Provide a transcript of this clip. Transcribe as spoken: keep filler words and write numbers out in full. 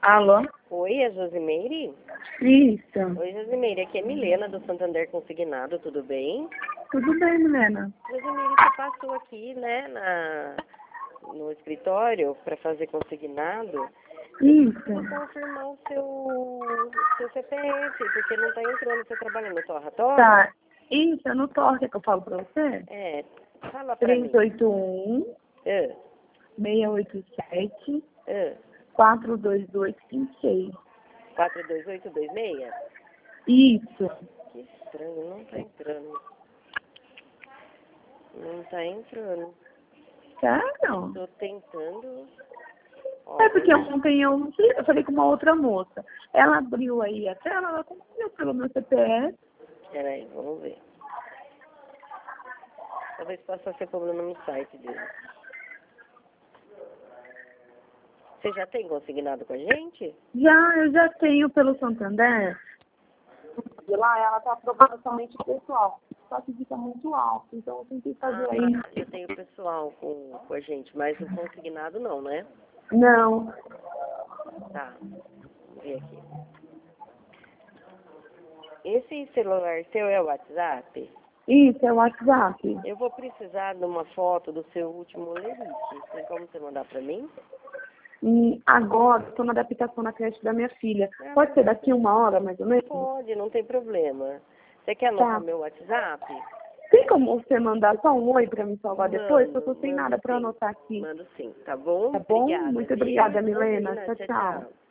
Alô? Oi, é Josimeire? Isso. Oi, Josimeire, aqui é Milena do Santander Consignado, tudo bem? Tudo bem, Milena? Josimeire, você passou aqui, né, na, no escritório para fazer consignado. Isso. Eu vou confirmar o seu, seu C P F, porque não está entrando, você trabalha no Torra Torra? Tá. Isso, é no Torre que eu falo pra você? É, fala pra mim. três oito um, Ah, seis oito sete, ah, quatro dois dois cinco seis. quatro dois oito dois seis? Isso. Que estranho, não está entrando. Não está entrando. Sério? Estou tentando. É porque ontem eu, eu falei com uma outra moça. Ela abriu aí a tela, ela conseguiu pelo meu C P F. Peraí, vamos ver. Talvez possa ser problema no site dele. Você já tem consignado com a gente? Já, eu já tenho pelo Santander. De lá ela tá aprovando somente o pessoal. Só que fica muito alto, então eu tentei fazer Ah, aí. eu tenho pessoal com, com a gente, mas o consignado não, né? Não. Tá, vamos ver aqui. Esse celular seu é o WhatsApp? Isso, é o WhatsApp. Eu vou precisar de uma foto do seu último lerite. Tem como você mandar pra mim? E agora estou na adaptação na creche da minha filha. Ah, Pode ser daqui uma hora, mais ou menos? Pode, não tem problema. Você quer anotar Tá. meu WhatsApp? Tem como você mandar só um oi para me salvar depois? Mando, Eu tô sem mando nada para sim. anotar aqui. Mando sim, tá bom? Tá bom? Obrigada, Muito viu, obrigada, Milena. Josina? Tchau, Tchau, tchau. tchau.